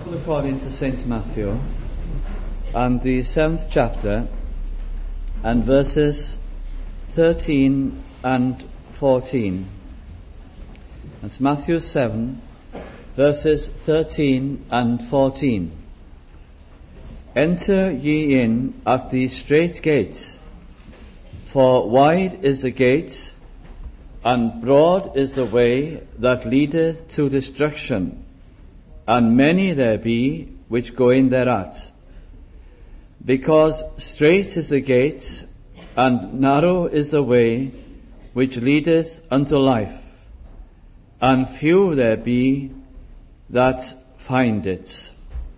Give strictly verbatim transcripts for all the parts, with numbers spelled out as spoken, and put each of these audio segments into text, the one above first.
Gospel according to Saint Matthew, and the seventh chapter, and verses thirteen and fourteen. That's Matthew seven, verses thirteen and fourteen. Enter ye in at the strait gate, for wide is the gate, and broad is the way that leadeth to destruction, and many there be which go in thereat. Because strait is the gate, and narrow is the way which leadeth unto life, and few there be that find it.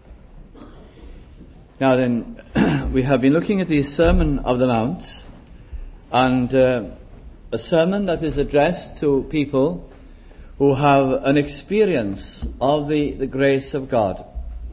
Now then, we have been looking at the Sermon of the Mount, and uh, a sermon that is addressed to people who have an experience of the, the grace of God,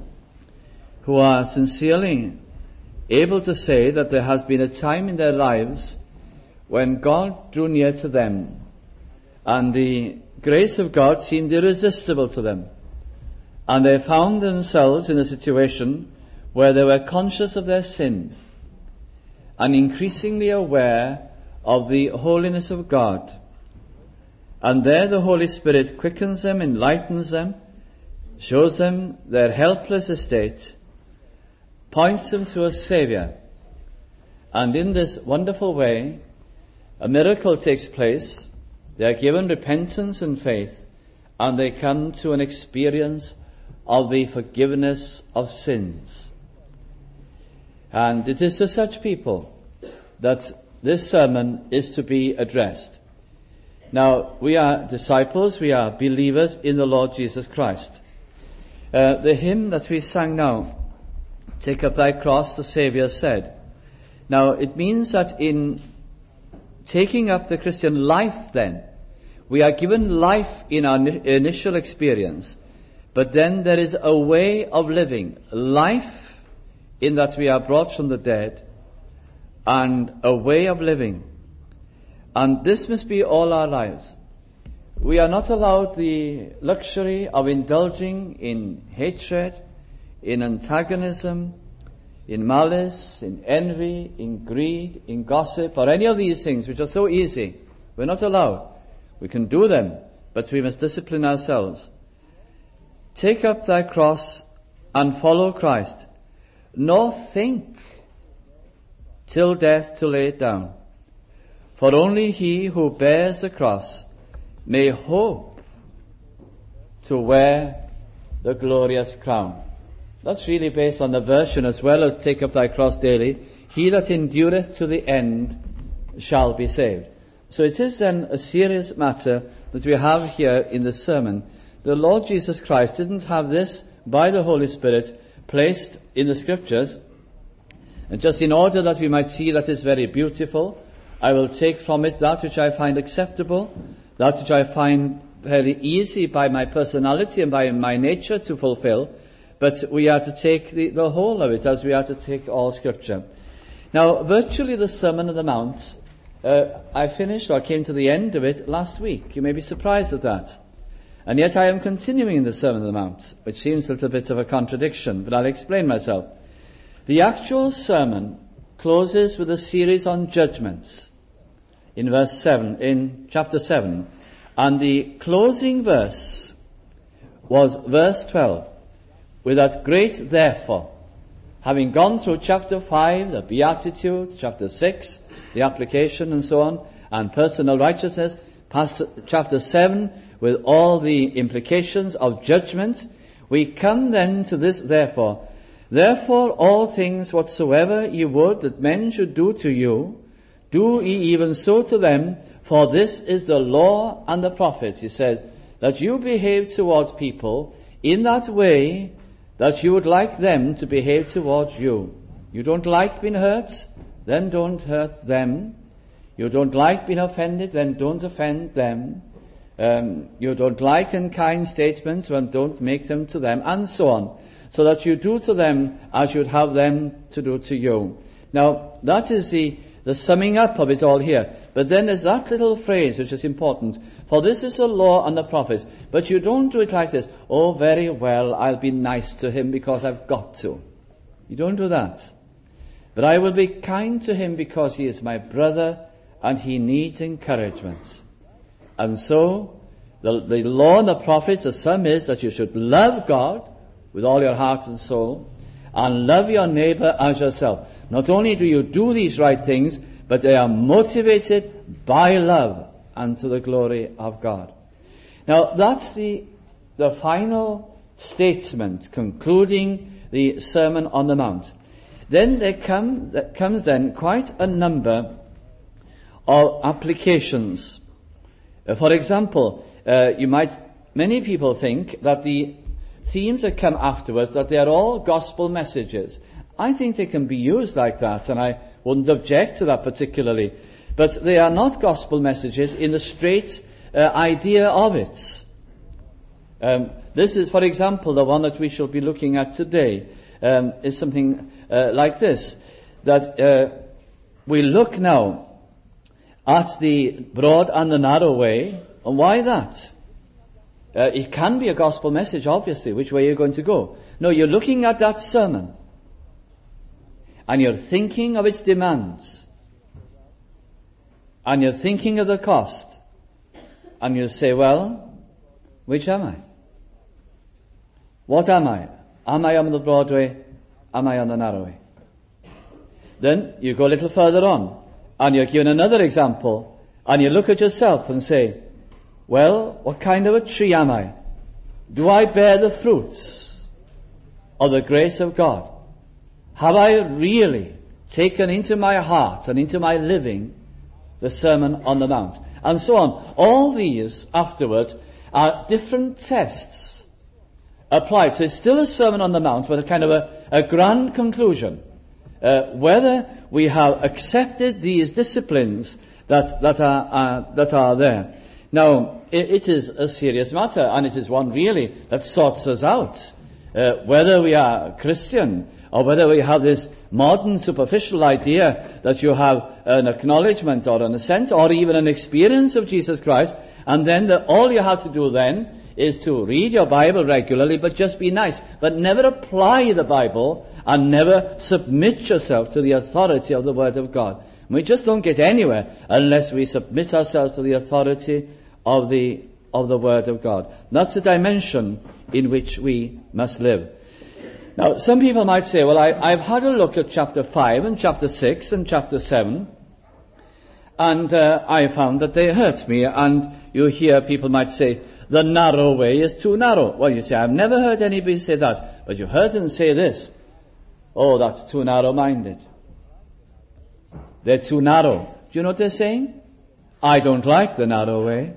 who are sincerely able to say that there has been a time in their lives when God drew near to them, and the grace of God seemed irresistible to them, and they found themselves in a situation where they were conscious of their sin and increasingly aware of the holiness of God. And there the Holy Spirit quickens them, enlightens them, shows them their helpless estate, points them to a Saviour, and in this wonderful way a miracle takes place. They are given repentance and faith, and they come to an experience of the forgiveness of sins. And it is to such people that this sermon is to be addressed. Now, we are disciples, we are believers in the Lord Jesus Christ. Uh, the hymn that we sang now, "Take up thy cross," the Saviour said. Now, it means that in taking up the Christian life then, we are given life in our initial experience, but then there is a way of living. Life in that we are brought from the dead, and a way of living. And this must be all our lives. We are not allowed the luxury of indulging in hatred, in antagonism, in malice, in envy, in greed, in gossip, or any of these things which are so easy. We're not allowed. We can do them, but we must discipline ourselves. Take up thy cross and follow Christ, nor think till death to lay it down. For only he who bears the cross may hope to wear the glorious crown. That's really based on the version as well as "Take up thy cross daily. He that endureth to the end shall be saved." So it is then a serious matter that we have here in the sermon. The Lord Jesus Christ didn't have this by the Holy Spirit placed in the Scriptures, and just in order that we might see that it's very beautiful, I will take from it that which I find acceptable, that which I find very easy by my personality and by my nature to fulfill, but we are to take the, the whole of it, as we are to take all Scripture. Now, virtually the Sermon on the Mount, uh, I finished, or came to the end of it last week. You may be surprised at that. And yet I am continuing the Sermon on the Mount, which seems a little bit of a contradiction, but I'll explain myself. The actual sermon closes with a series on judgments in verse seven, in chapter seven. And the closing verse was verse twelve, with that great therefore. Having gone through chapter five, the Beatitudes, chapter six, the application and so on, and personal righteousness, past chapter seven, with all the implications of judgment, we come then to this therefore. Therefore all things whatsoever ye would that men should do to you, do ye even so to them, for this is the law and the prophets. He said that you behave towards people in that way that you would like them to behave towards you. You don't like being hurt, then don't hurt them. You don't like being offended, then don't offend them. Um, you don't like unkind statements, then don't make them to them, and so on. So that you do to them as you'd have them to do to you. Now, that is the the summing up of it all here. But then there's that little phrase which is important. For this is the law and the prophets. But you don't do it like this. Oh, very well, I'll be nice to him because I've got to. You don't do that. But I will be kind to him because he is my brother and he needs encouragement. And so, the, the law and the prophets, the sum is that you should love God with all your heart and soul, and love your neighbor as yourself. Not only do you do these right things, but they are motivated by love and to the glory of God. Now, that's the, the final statement concluding the Sermon on the Mount. Then there come, there comes then quite a number of applications. Uh, for example, uh, you might, many people think that the themes that come afterwards, that they are all gospel messages. I think they can be used like that, and I wouldn't object to that particularly. But they are not gospel messages in the straight uh, idea of it. Um, this is, for example, the one that we shall be looking at today, um, is something uh, like this, that uh, we look now at the broad and the narrow way. And why that? Uh, it can be a gospel message, obviously, which way you're going to go. No, you're looking at that sermon, and you're thinking of its demands, and you're thinking of the cost, and you say, well, which am I? What am I? Am I on the broad way? Am I on the narrow way? Then you go a little further on, and you're given another example, and you look at yourself and say, well, what kind of a tree am I? Do I bear the fruits of the grace of God? Have I really taken into my heart and into my living the Sermon on the Mount? And so on. All these afterwards are different tests applied. So it's still a Sermon on the Mount with a kind of a, a grand conclusion. Uh, whether we have accepted these disciplines that, that are, uh, that are there. Now, it, it is a serious matter, and it is one really that sorts us out. Uh, whether we are Christian, or whether we have this modern superficial idea that you have an acknowledgement or an assent or even an experience of Jesus Christ, and then the, all you have to do then is to read your Bible regularly, but just be nice, but never apply the Bible and never submit yourself to the authority of the Word of God. We just don't get anywhere unless we submit ourselves to the authority of the of the Word of God. That's the dimension in which we must live. Now, some people might say, well, I, I've had a look at chapter five and chapter six and chapter seven, and uh, I found that they hurt me. And you hear people might say, the narrow way is too narrow. Well, you say, I've never heard anybody say that, but you heard them say this. Oh, that's too narrow-minded. They're too narrow. Do you know what they're saying? I don't like the narrow way.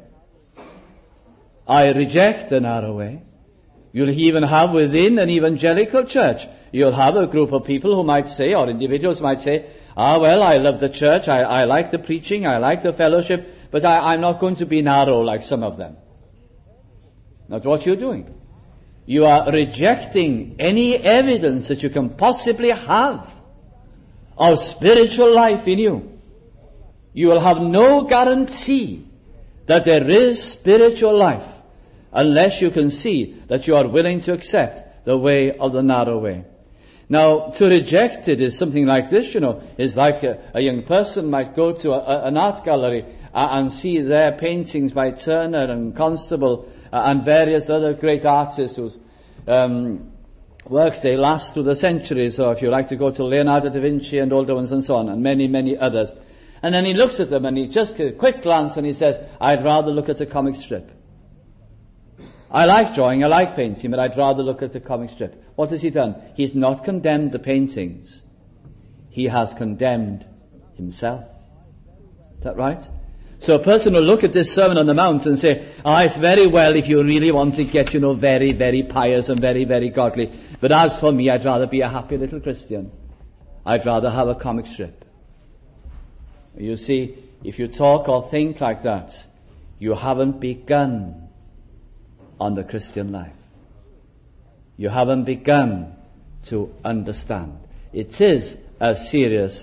I reject the narrow way. You'll even have within an evangelical church, you'll have a group of people who might say, or individuals might say, ah, well, I love the church, I, I like the preaching, I like the fellowship, but I, I'm not going to be narrow like some of them. That's what you're doing. You are rejecting any evidence that you can possibly have of spiritual life in you. You will have no guarantee that there is spiritual life unless you can see that you are willing to accept the way of the narrow way. Now, to reject it is something like this, you know, is like a, a young person might go to a, a, an art gallery uh, and see their paintings by Turner and Constable uh, and various other great artists whose um, works they last through the centuries, or if you like to go to Leonardo da Vinci and older ones and so on, and many, many others. And then he looks at them and he just a quick glance and he says, I'd rather look at a comic strip. I like drawing, I like painting, but I'd rather look at the comic strip. What has he done? He's not condemned the paintings. He has condemned himself. Is that right? So a person will look at this Sermon on the Mount and say, ah, oh, it's very well if you really want to get, you know, very, very pious and very, very godly. But as for me, I'd rather be a happy little Christian. I'd rather have a comic strip. You see, if you talk or think like that, you haven't begun on the Christian life. You haven't begun to understand. It is as serious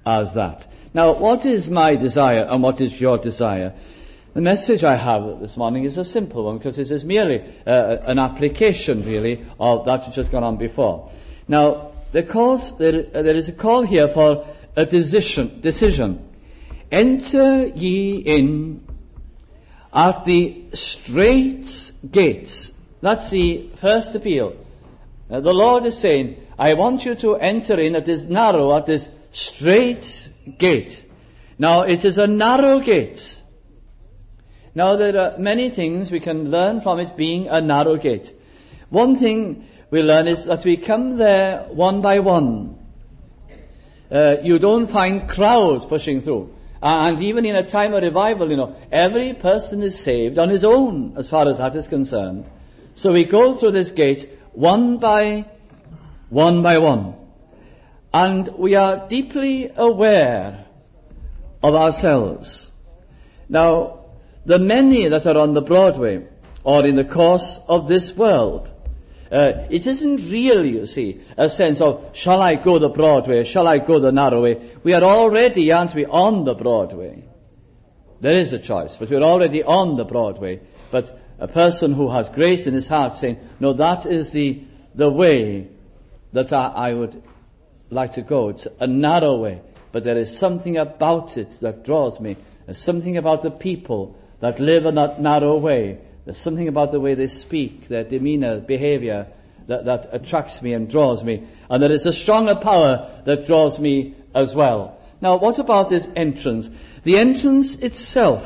as that. Now, what is my desire and what is your desire? The message I have this morning is a simple one, because it is merely uh, an application, really, of that which has gone on before. Now, the calls, there, there is a call here for a decision. decision. Enter ye in at the strait gates. That's the first appeal. Uh, the Lord is saying, I want you to enter in at this narrow, at this strait gate. Now, it is a narrow gate. Now, there are many things we can learn from it being a narrow gate. One thing we learn is that we come there one by one. Uh, you don't find crowds pushing through. Uh, and even in a time of revival, you know, every person is saved on his own, as far as that is concerned. So we go through this gate one by one by one. And we are deeply aware of ourselves. Now, the many that are on the Broadway, or in the course of this world, uh, it isn't really, you see, a sense of, shall I go the Broadway, shall I go the narrow way? We are already, aren't we, on the Broadway. There is a choice, but we're already on the Broadway. But a person who has grace in his heart saying, no, that is the, the way that I, I would like to go. It's a narrow way, but there is something about it that draws me. There's something about the people that live in that narrow way. There's something about the way they speak, their demeanor, behavior, that, that attracts me and draws me. And there is a stronger power that draws me as well. Now, what about this entrance? The entrance itself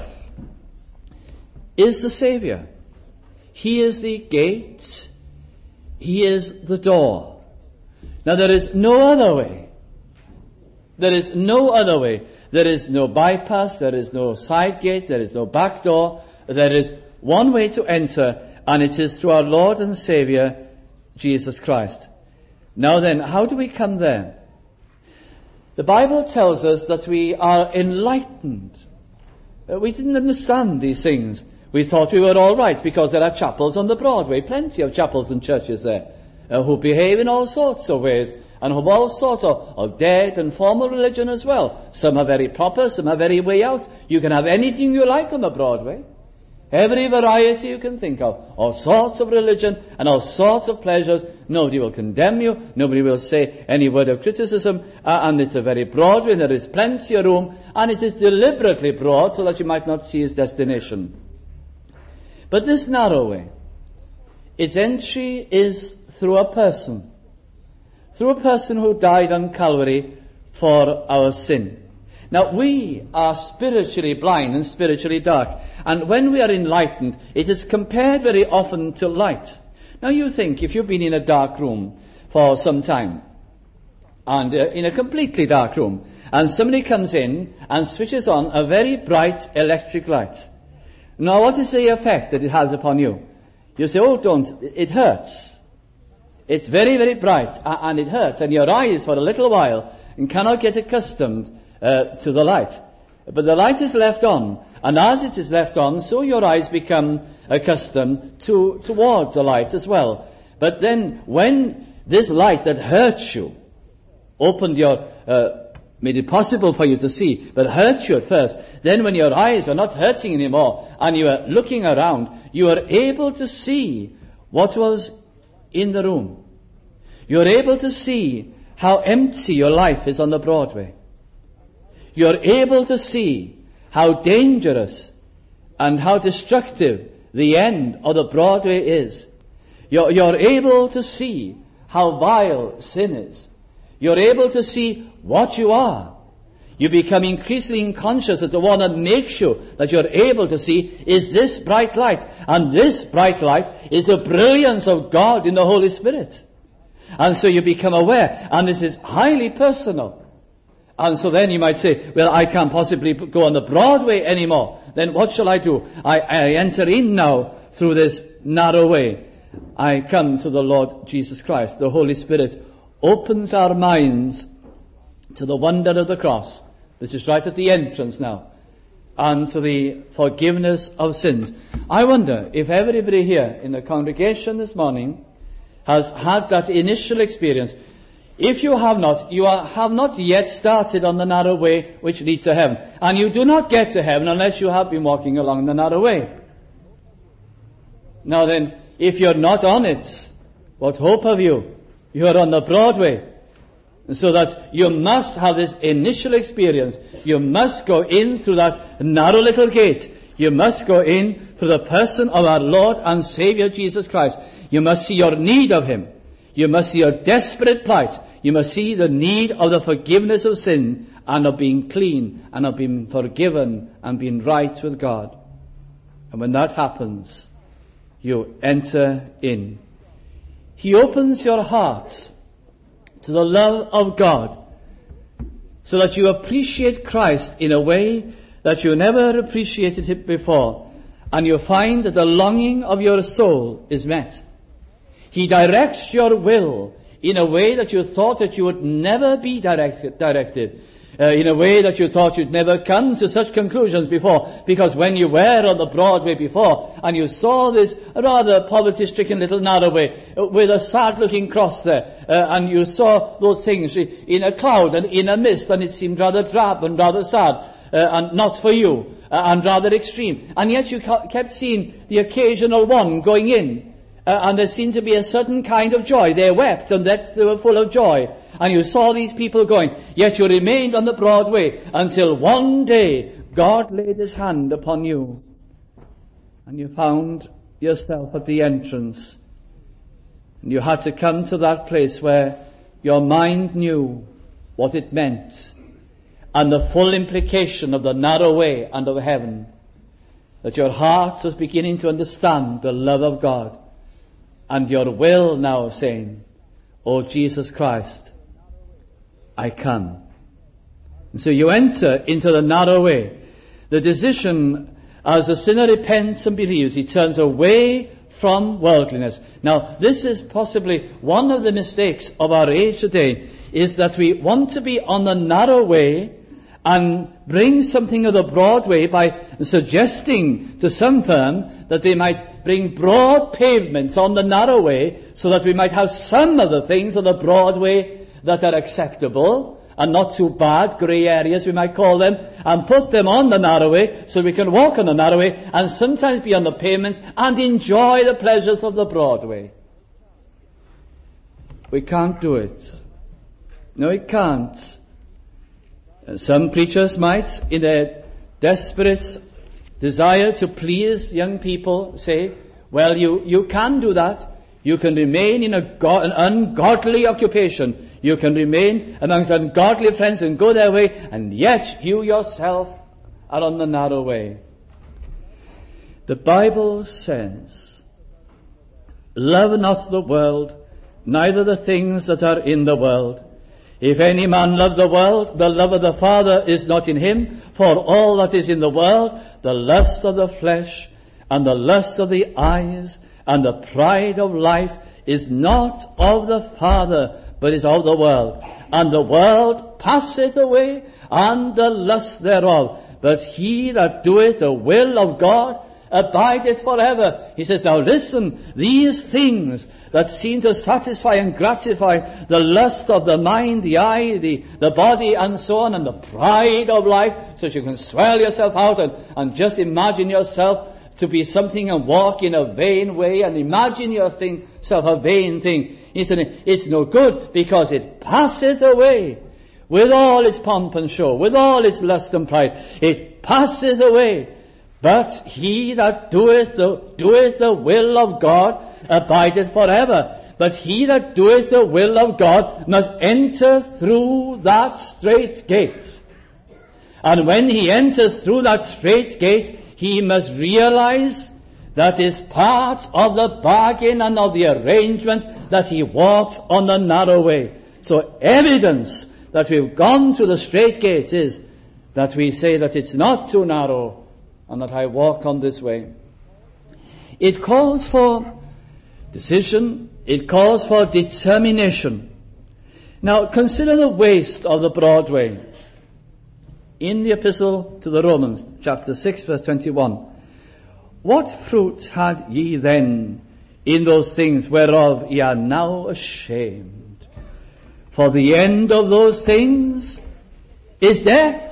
is the Savior. He is the gate. He is the door. Now, there is no other way. There is no other way. There is no bypass, there is no side gate, there is no back door. There is one way to enter, and it is through our Lord and Savior, Jesus Christ. Now then, how do we come there? The Bible tells us that we are enlightened. Uh, we didn't understand these things. We thought we were all right because there are chapels on the Broadway, plenty of chapels and churches there, uh, who behave in all sorts of ways, and have all sorts of, of dead and formal religion as well. Some are very proper, some are very way out. You can have anything you like on the Broadway. Every variety you can think of. All sorts of religion and all sorts of pleasures. Nobody will condemn you. Nobody will say any word of criticism. Uh, and it's a very broad way. There is plenty of room. And it is deliberately broad so that you might not see his destination. But this narrow way, its entry is through a person. Through a person who died on Calvary for our sin. Now, we are spiritually blind and spiritually dark. And when we are enlightened, it is compared very often to light. Now, you think, if you've been in a dark room for some time, and uh, in a completely dark room, and somebody comes in and switches on a very bright electric light. Now, what is the effect that it has upon you? You say, oh, don't, it hurts. It's very, very bright, and it hurts, and your eyes for a little while and cannot get accustomed uh, to the light. But the light is left on, and as it is left on, so your eyes become accustomed to towards the light as well. But then, when this light that hurts you opened your, uh, made it possible for you to see, but hurt you at first, then when your eyes are not hurting anymore, and you are looking around, you are able to see what was in the room. You're able to see how empty your life is on the Broadway. You're able to see how dangerous and how destructive the end of the Broadway is. You're, you're able to see how vile sin is. You're able to see what you are. You become increasingly conscious that the one that makes you, that you're able to see, is this bright light. And this bright light is the brilliance of God in the Holy Spirit. And so you become aware, and this is highly personal. And so then you might say, well, I can't possibly go on the Broadway anymore. Then what shall I do? I, I enter in now through this narrow way. I come to the Lord Jesus Christ. The Holy Spirit opens our minds to the wonder of the cross. This is right at the entrance now. And to the forgiveness of sins. I wonder if everybody here in the congregation this morning has had that initial experience. If you have not, you are, have not yet started on the narrow way which leads to heaven. And you do not get to heaven unless you have been walking along the narrow way. Now then, if you're not on it, what hope have you? You are on the broad way. So that you must have this initial experience. You must go in through that narrow little gate. You must go in through the person of our Lord and Savior Jesus Christ. You must see your need of Him. You must see your desperate plight. You must see the need of the forgiveness of sin and of being clean and of being forgiven and being right with God. And when that happens, you enter in. He opens your heart to the love of God so that you appreciate Christ in a way that you never appreciated Him before, and you find that the longing of your soul is met. He directs your will in a way that you thought that you would never be direct, directed, uh, in a way that you thought you'd never come to such conclusions before, because when you were on the broad way before, and you saw this rather poverty-stricken little narrow way, uh, with a sad-looking cross there, uh, and you saw those things in a cloud and in a mist, and it seemed rather drab and rather sad, uh, and not for you, uh, and rather extreme, and yet you ca- kept seeing the occasional one going in, Uh, and there seemed to be a certain kind of joy. They wept and that they were full of joy. And you saw these people going. Yet you remained on the broad way until one day God laid His hand upon you. And you found yourself at the entrance. And you had to come to that place where your mind knew what it meant. And the full implication of the narrow way and of heaven. That your heart was beginning to understand the love of God. And your will now saying, "Oh Jesus Christ, I come." And so you enter into the narrow way. The decision, as a sinner repents and believes, he turns away from worldliness. Now, this is possibly one of the mistakes of our age today, is that we want to be on the narrow way and bring something of the broad way by suggesting to some firm that they might bring broad pavements on the narrow way so that we might have some of the things of the broad way that are acceptable and not too bad, grey areas we might call them, and put them on the narrow way so we can walk on the narrow way and sometimes be on the pavement and enjoy the pleasures of the broad way. We can't do it. No, we can't. Some preachers might, in their desperate desire to please young people, say, well, you, you can do that. You can remain in a go- an ungodly occupation. You can remain amongst ungodly friends and go their way, and yet you yourself are on the narrow way. The Bible says, "Love not the world, neither the things that are in the world. If any man love the world, the love of the Father is not in him. For all that is in the world, the lust of the flesh, and the lust of the eyes, and the pride of life, is not of the Father, but is of the world. And the world passeth away, and the lust thereof. But he that doeth the will of God abideth forever." He says, now listen, these things that seem to satisfy and gratify the lust of the mind, the eye, the, the body, and so on, and the pride of life, so that you can swell yourself out and, and just imagine yourself to be something and walk in a vain way and imagine yourself a vain thing. He said, it's no good because it passeth away with all its pomp and show, with all its lust and pride. It passeth away. But he that doeth the, doeth the will of God abideth forever. But he that doeth the will of God must enter through that strait gate. And when he enters through that strait gate, he must realize that is part of the bargain and of the arrangement that he walks on the narrow way. So evidence that we've gone through the strait gate is that we say that it's not too narrow and that I walk on this way. It calls for decision. It calls for determination. Now consider the waste of the broad way. In the epistle to the Romans, chapter six, verse twenty-one. "What fruit had ye then in those things whereof ye are now ashamed? For the end of those things is death.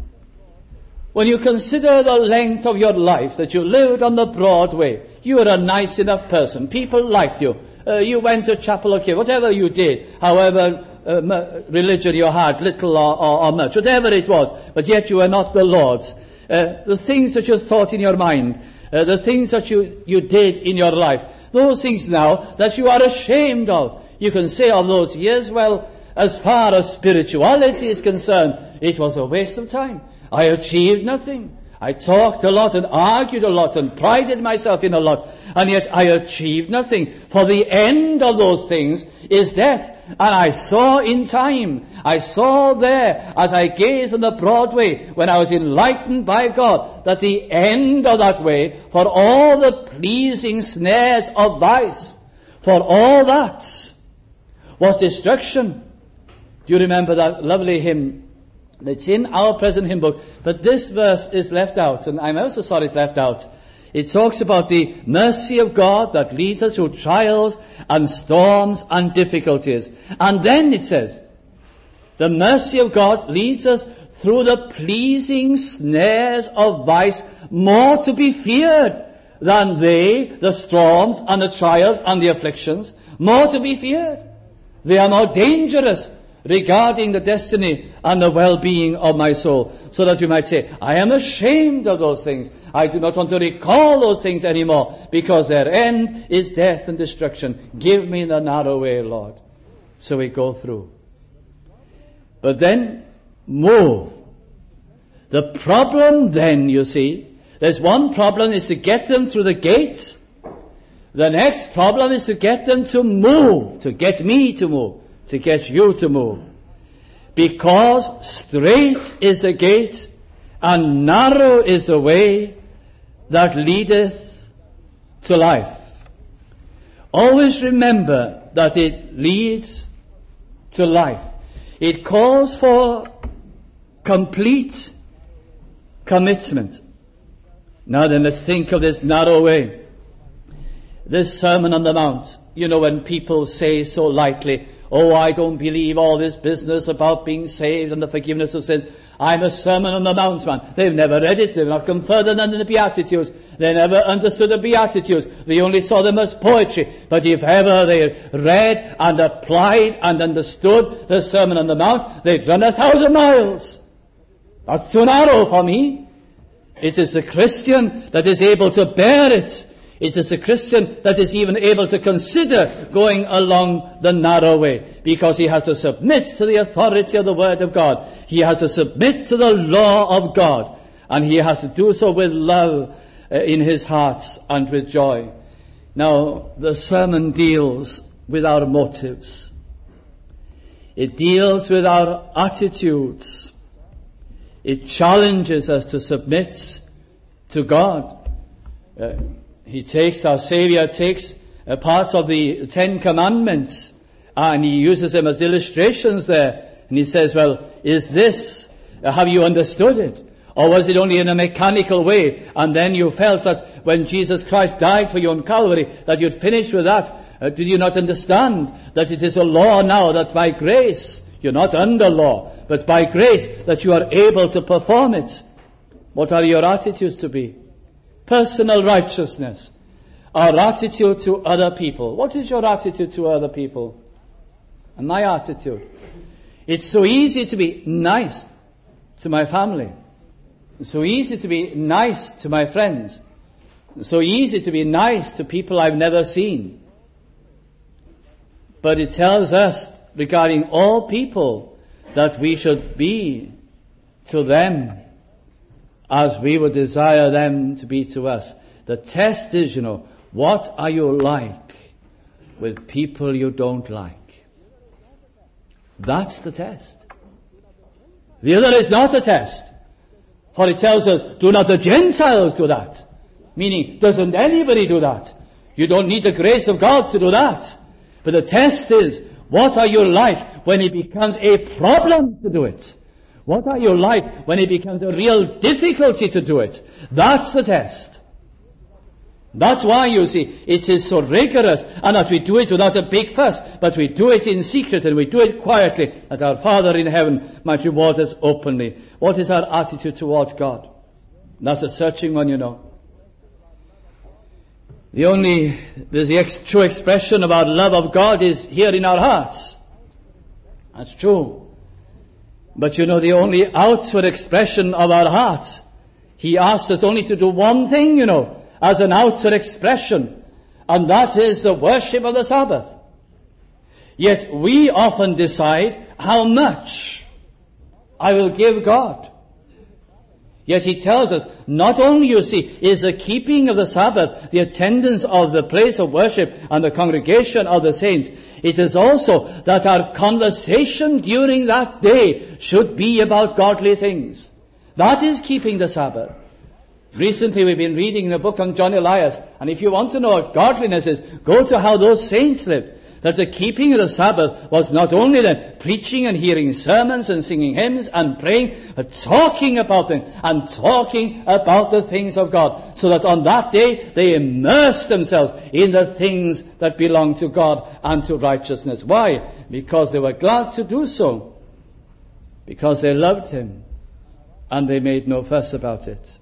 When you consider the length of your life, that you lived on the broad way, you were a nice enough person, people liked you, uh, you went to chapel or care, whatever you did, however uh, religion you had, little or, or, or much, whatever it was, but yet you were not the Lord's. Uh, the things that you thought in your mind, uh, the things that you, you did in your life, those things now that you are ashamed of. You can say of those years, well, as far as spirituality is concerned, it was a waste of time. I achieved nothing. I talked a lot and argued a lot and prided myself in a lot, and yet I achieved nothing. For the end of those things is death. And I saw in time, I saw there, as I gazed on the broad way, when I was enlightened by God, that the end of that way, for all the pleasing snares of vice, for all that, was destruction. Do you remember that lovely hymn? It's in our present hymn book, but this verse is left out, and I'm also sorry it's left out. It talks about the mercy of God that leads us through trials and storms and difficulties. And then it says, the mercy of God leads us through the pleasing snares of vice, more to be feared than they, the storms and the trials and the afflictions, more to be feared. They are more dangerous regarding the destiny and the well-being of my soul, so that you might say, I am ashamed of those things. I do not want to recall those things anymore, because their end is death and destruction. Give me the narrow way, Lord. So we go through. But then, move. The problem then, you see, there's one problem is to get them through the gates. The next problem is to get them to move, to get me to move. To get you to move. Because strait is the gate, and narrow is the way that leadeth to life. Always remember that it leads to life. It calls for complete commitment. Now then, let's think of this narrow way. This Sermon on the Mount. You know, when people say so lightly, oh, I don't believe all this business about being saved and the forgiveness of sins. I'm a Sermon on the Mount man. They've never read it. They've not come further than the Beatitudes. They never understood the Beatitudes. They only saw them as poetry. But if ever they read and applied and understood the Sermon on the Mount, they'd run a thousand miles. That's too narrow for me. It is the Christian that is able to bear it. It is a Christian that is even able to consider going along the narrow way, because he has to submit to the authority of the Word of God. He has to submit to the law of God, and he has to do so with love uh, in his heart and with joy. Now, the sermon deals with our motives. It deals with our attitudes. It challenges us to submit to God. Uh, He takes, our Savior takes uh, parts of the Ten Commandments and he uses them as illustrations there. And he says, well, is this, uh, have you understood it? Or was it only in a mechanical way? And then you felt that when Jesus Christ died for you on Calvary, that you'd finished with that. Uh, did you not understand that it is a law now, that by grace, you're not under law, but by grace that you are able to perform it? What are your attitudes to be? Personal righteousness. Our attitude to other people. What is your attitude to other people? And my attitude. It's so easy to be nice to my family. It's so easy to be nice to my friends. It's so easy to be nice to people I've never seen. But it tells us regarding all people that we should be to them as we would desire them to be to us. The test is, you know, what are you like with people you don't like? That's the test. The other is not a test. For it tells us, do not the Gentiles do that? Meaning, doesn't anybody do that? You don't need the grace of God to do that. But the test is, what are you like when it becomes a problem to do it? What are you like when it becomes a real difficulty to do it? That's the test. That's why, you see, it is so rigorous, and that we do it without a big fuss, but we do it in secret, and we do it quietly, that our Father in heaven might reward us openly. What is our attitude towards God? That's a searching one, you know. The only, the ex- true expression of our love of God is here in our hearts. That's true. But you know, the only outward expression of our hearts, He asks us only to do one thing, you know, as an outward expression, and that is the worship of the Sabbath. Yet we often decide how much I will give God. Yet He tells us, not only, you see, is the keeping of the Sabbath, the attendance of the place of worship and the congregation of the saints, it is also that our conversation during that day should be about godly things. That is keeping the Sabbath. Recently we've been reading the book on John Elias, and if you want to know what godliness is, go to how those saints lived. That the keeping of the Sabbath was not only then preaching and hearing sermons and singing hymns and praying, but talking about them and talking about the things of God. So that on that day they immersed themselves in the things that belong to God and to righteousness. Why? Because they were glad to do so. Because they loved Him and they made no fuss about it.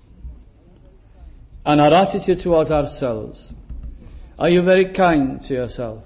And our attitude towards ourselves. Are you very kind to yourself?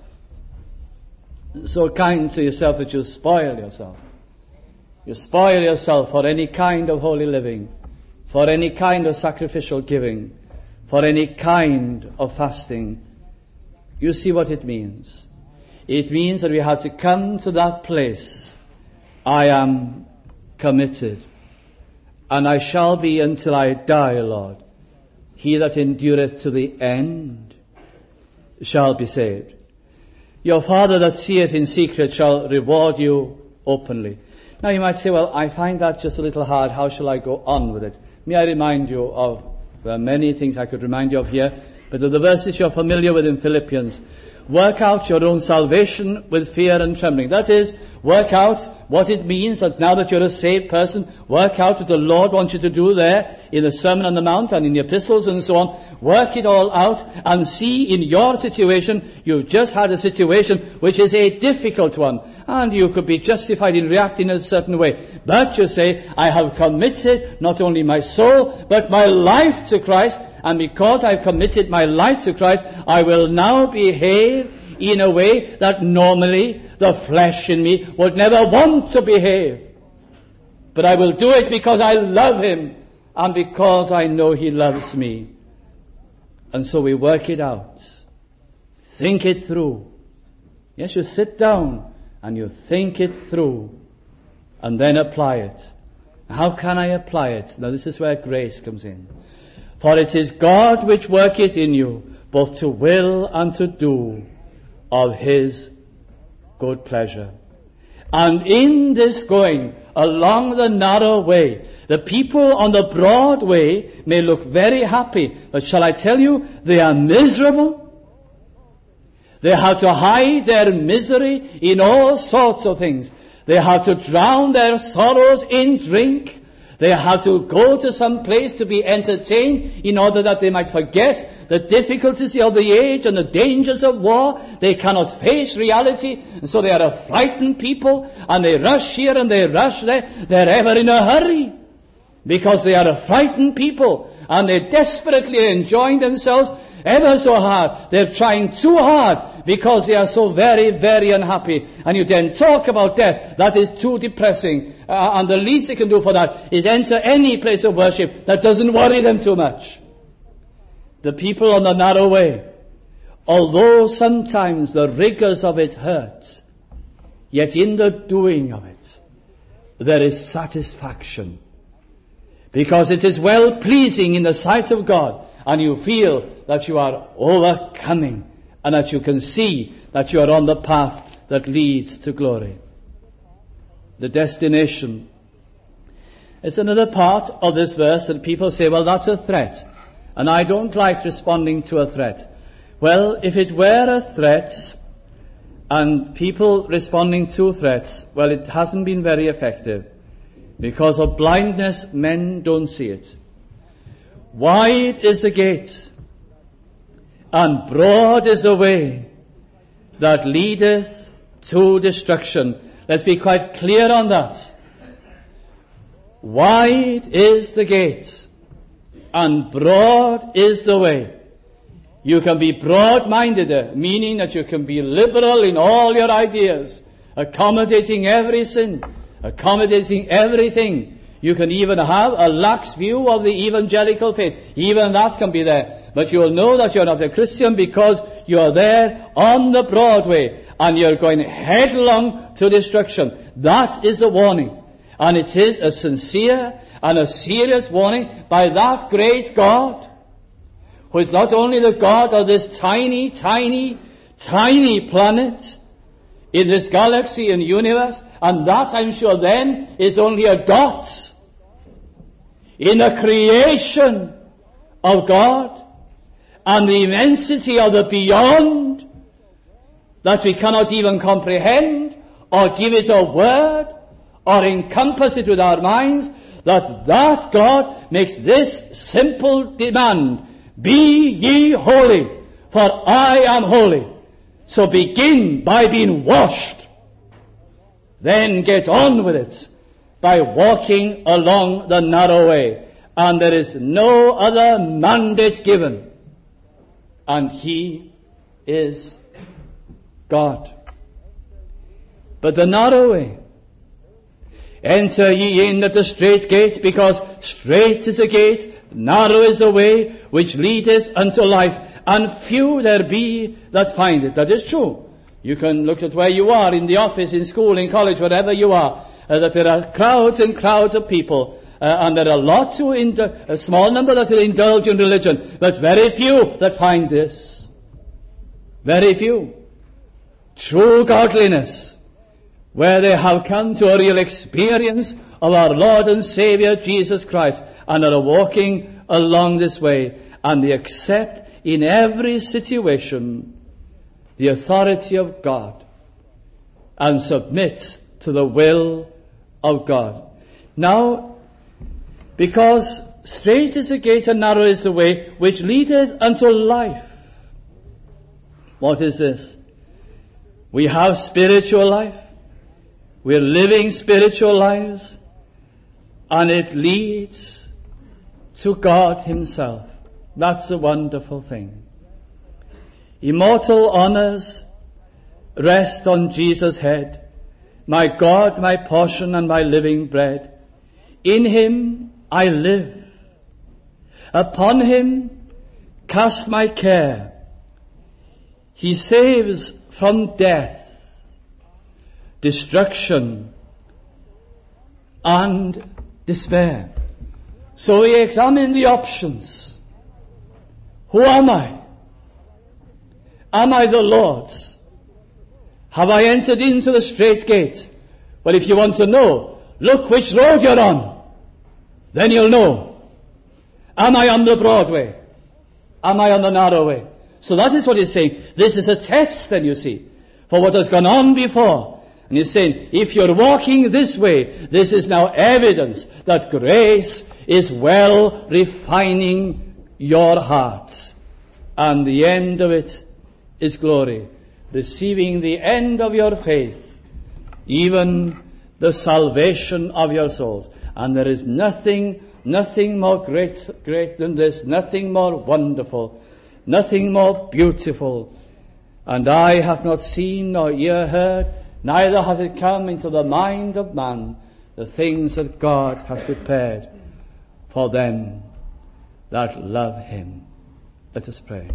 So kind to yourself that you spoil yourself. You spoil yourself for any kind of holy living, for any kind of sacrificial giving, for any kind of fasting. You see what it means. It means that we have to come to that place. I am committed, and I shall be until I die, Lord. He that endureth to the end shall be saved. Your Father that seeth in secret shall reward you openly. Now you might say, well, I find that just a little hard. How shall I go on with it? May I remind you of, there are many things I could remind you of here, but of the verses you're familiar with in Philippians. Work out your own salvation with fear and trembling. That is, work out what it means that now that you're a saved person, work out what the Lord wants you to do there in the Sermon on the Mount and in the epistles and so on. Work it all out and see in your situation, you've just had a situation which is a difficult one. And you could be justified in reacting in a certain way. But you say, I have committed not only my soul, but my life to Christ. And because I've committed my life to Christ, I will now behave in a way that normally the flesh in me would never want to behave. But I will do it because I love Him and because I know He loves me. And so we work it out. Think it through. Yes, you sit down and you think it through and then apply it. How can I apply it? Now this is where grace comes in. For it is God which worketh in you, both to will and to do of His good pleasure. And in this going along the narrow way, the people on the broad way may look very happy, but shall I tell you, they are miserable. They have to hide their misery in all sorts of things. They have to drown their sorrows in drink. They have to go to some place to be entertained in order that they might forget the difficulties of the age and the dangers of war. They cannot face reality, and so they are a frightened people, and they rush here and they rush there. They're ever in a hurry because they are a frightened people, and they're desperately enjoying themselves ever so hard. They're trying too hard because they are so very, very unhappy. And you then talk about death. That is too depressing. Uh, and the least they can do for that is enter any place of worship that doesn't worry them too much. The people on the narrow way, although sometimes the rigors of it hurt, yet in the doing of it, there is satisfaction. Because it is well pleasing in the sight of God, and you feel that you are overcoming, and that you can see that you are on the path that leads to glory. The destination. It's another part of this verse, and people say, well, that's a threat. And I don't like responding to a threat. Well, if it were a threat, and people responding to threats, well, it hasn't been very effective. Because of blindness, men don't see it. Wide is the gate, and broad is the way that leadeth to destruction. Let's be quite clear on that. Wide is the gate, and broad is the way. You can be broad-minded, meaning that you can be liberal in all your ideas, accommodating every sin, accommodating everything. You can even have a lax view of the evangelical faith. Even that can be there. But you will know that you're not a Christian because you are there on the broad way and you're going headlong to destruction. That is a warning. And it is a sincere and a serious warning by that great God, who is not only the God of this tiny, tiny, tiny planet in this galaxy and universe, and that, I'm sure, then is only a dot in the creation of God and the immensity of the beyond that we cannot even comprehend or give it a word or encompass it with our minds, that that God makes this simple demand: be ye holy, for I am holy. So begin by being washed. Then get on with it by walking along the narrow way. And there is no other mandate given. And He is God. But the narrow way. Enter ye in at the strait gate, because strait is the gate, narrow is the way which leadeth unto life, and few there be that find it. That is true. You can look at where you are, in the office, in school, in college, wherever you are, uh, that there are crowds and crowds of people, uh, and there are lots who, indul- a small number that will indulge in religion, but very few that find this. Very few. True godliness, where they have come to a real experience of our Lord and Savior Jesus Christ, and are walking along this way, and they accept in every situation the authority of God and submit to the will of God. Now, because strait is the gate and narrow is the way which leadeth unto life. What is this? We have spiritual life. We're living spiritual lives, and it leads to God Himself. That's a wonderful thing. Immortal honors rest on Jesus' head. My God, my portion and my living bread. In Him I live. Upon Him cast my care. He saves from death, destruction, and despair. So we examine the options. Who am I? Am I the Lord's? Have I entered into the strait gate? Well, if you want to know, look which road you're on. Then you'll know. Am I on the broad way? Am I on the narrow way? So that is what he's saying. This is a test, then, you see, for what has gone on before. And he's saying, if you're walking this way, this is now evidence that grace is well refining your hearts. And the end of it is glory. Receiving the end of your faith, even the salvation of your souls. And there is nothing, nothing more great, great than this, nothing more wonderful, nothing more beautiful. And eye hath not seen nor ear heard, neither hath it come into the mind of man, the things that God hath prepared for them that love Him. Let us pray.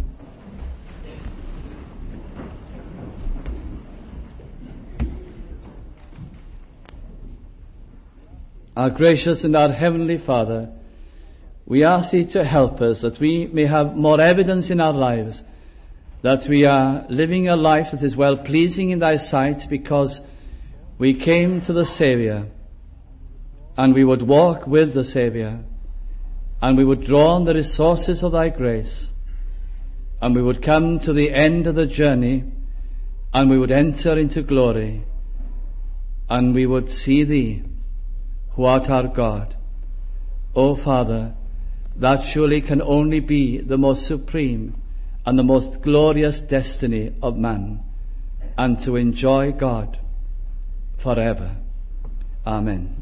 Our gracious and our heavenly Father, we ask Thee to help us that we may have more evidence in our lives that we are living a life that is well pleasing in Thy sight, because we came to the Saviour and we would walk with the Saviour, and we would draw on the resources of Thy grace, and we would come to the end of the journey, and we would enter into glory, and we would see Thee, who art our God. O Father, that surely can only be the most supreme and the most glorious destiny of man, and to enjoy God forever. Amen.